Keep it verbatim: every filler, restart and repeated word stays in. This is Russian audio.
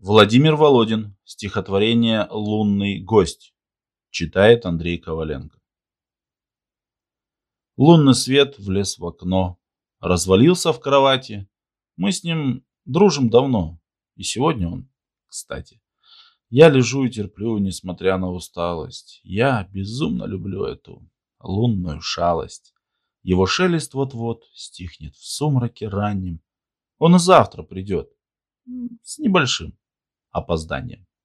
Владимир Володин. Стихотворение «Лунный гость». Читает Андрей Коваленко. Лунный свет влез в окно, развалился в кровати. Мы с ним дружим давно, и сегодня он, кстати. Я лежу и терплю, несмотря на усталость. Я безумно люблю эту лунную шалость. Его шелест вот-вот стихнет в сумраке раннем. Он и завтра придет с небольшим опозданием.